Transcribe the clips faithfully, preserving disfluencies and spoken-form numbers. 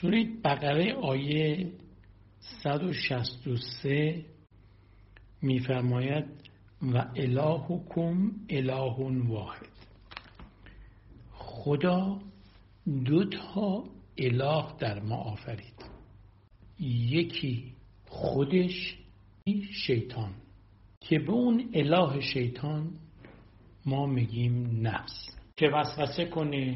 سوره بقره آیه صد و شصت و سه می‌فرماید و الهکم اله واحد. خدا دو تا اله در ما آفرید، یکی خودش، شیطان، که به اون اله شیطان ما میگیم نفس، که وسوسه کنه،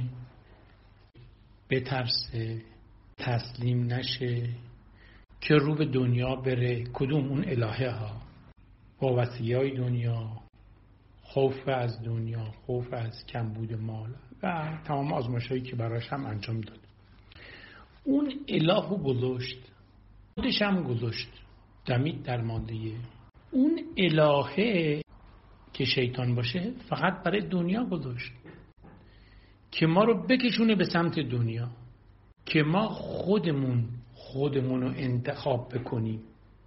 بترسه، تسلیم نشه، که رو به دنیا بره. کدوم؟ اون الهه ها، وابستگی‌های دنیا، خوف از دنیا، خوف از کمبود مال و تمام آزمایش‌هایی که براش هم انجام داد. اون اله رو گذاشت، خودش هم گذاشت، دمید در مادیه. اون الهه که شیطان باشه فقط برای دنیا گذاشت که ما رو بکشونه به سمت دنیا، که ما خودمون خودمون رو انتخاب بکنیم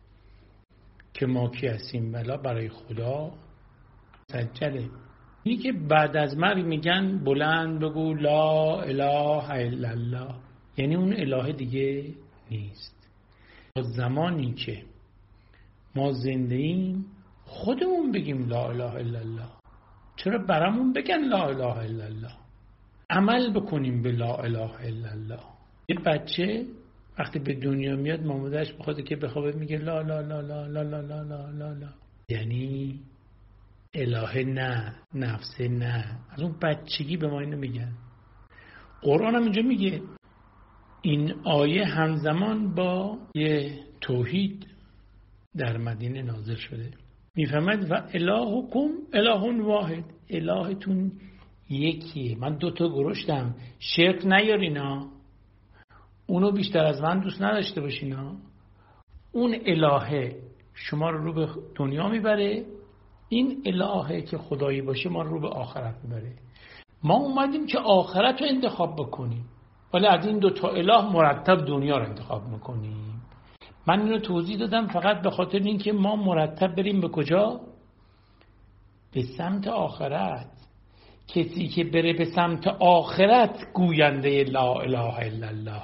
که ما کی هستیم. بلا برای خدا سجله. اینی که بعد از مرگ میگن بلند بگو لا اله الا الله، یعنی اون اله دیگه نیست. زمانی که ما زنده ایم خودمون بگیم لا اله الا الله. چرا برامون بگن لا اله الا الله؟ عمل بکنیم به لا اله الا الله. یه بچه وقتی به دنیا میاد مامادش بخواد که بخوابه میگه لا لا لا لا لا لا لا لا لا لا، یعنی اله نه، نفس نه. از اون بچگی به ما اینو میگن. قرآن هم اینجا میگه. این آیه همزمان با یه توحید در مدینه نازل شده. میفهمد و الهکم اله واحد، الهتون یکیه. من دوتا گرشتم، شرک نیارینا، اونو بیشتر از من دوست نداشته باشینا. اون الهه شما رو رو به دنیا میبره، این الهه که خدایی باشه ما رو رو به آخرت میبره. ما اومدیم که آخرت رو انتخاب بکنیم، ولی از این دو تا اله مرتب دنیا رو انتخاب میکنیم. من اینو توضیح دادم فقط به خاطر این که ما مرتب بریم به کجا؟ به سمت آخرت. کسی که بره به سمت آخرت گوینده لا اله الا الله،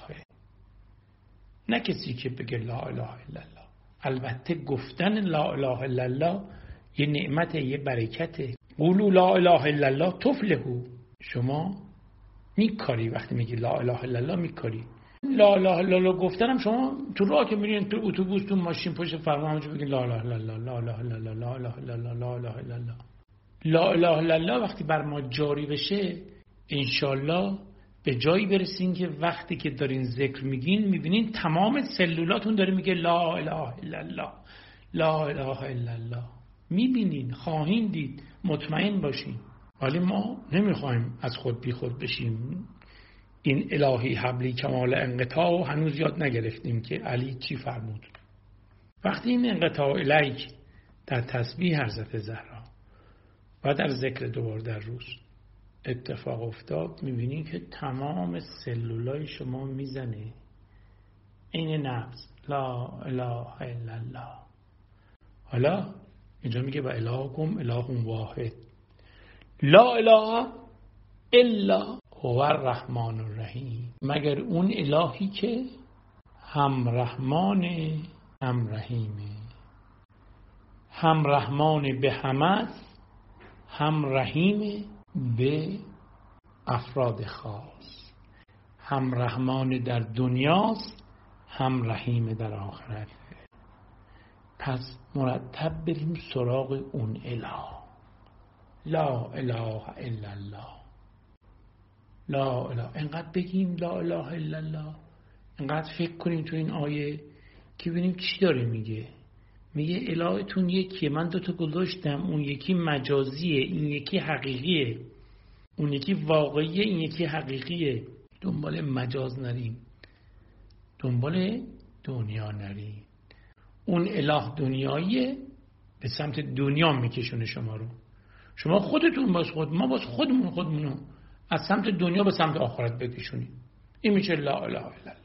نه کسی که بگه لا اله الا الله. البته گفتن لا اله الا الله یه نعمت، یه برکته. قولوا لا اله الا الله تفلحوا. شما میکاری وقتی میگی لا اله الا الله، میکاری. لا اله الا الله گفتنم شما تو راه که میرین، تو اتوبوس، تو ماشین، پشت فرمان همونجا بگین لا اله الا الله، لا اله الا الله، لا اله الا الله، لا اله الا الله. لا اله الا الله وقتی بر ما جاری بشه انشالله به جایی برسین که وقتی که دارین ذکر میگین میبینین تمام سلولاتون داره میگه لا اله الا الله، لا اله الا الله. میبینین، خواهین دید، مطمئن باشین. ولی ما نمیخوایم از خود بی خود بشیم. این الهی حبلی کمال انقطاع هنوز یاد نگرفتیم که علی چی فرمود. وقتی این انقطاع الیک در تسبیح حضرت زهرا و در ذکر دوبار در روز اتفاق افتاد، میبینی که تمام سلولای شما میزنه این نفس لا اله الا الله. حالا اینجا میگه و الهکم اله واحد لا اله الا هو الرحمن الرحیم، مگر اون الهی که هم رحمان هم رحیمه. هم رحمان به همه، هم رحیم به افراد خاص. هم رحمان در دنیاست، هم رحیم در آخرت. پس مرتب بریم سراغ اون اله. لا اله الا الله، لا اله. انقدر بگیم لا اله الا الله، انقدر فکر کنیم تو این آیه که ببینیم چی داره میگه. میگه الهتون یکیه. من دوتا گذاشتم، اون یکی مجازیه، این یکی حقیقیه. اون یکی واقعیه، این یکی حقیقیه. دنبال مجاز نریم، دنبال دنیا نریم. اون اله دنیاییه، به سمت دنیا میکشونه شما رو. شما خودتون باز خود، ما باز خودمون خودمونو از سمت دنیا به سمت آخرت بکشونیم. این میشه لا اله الا الله.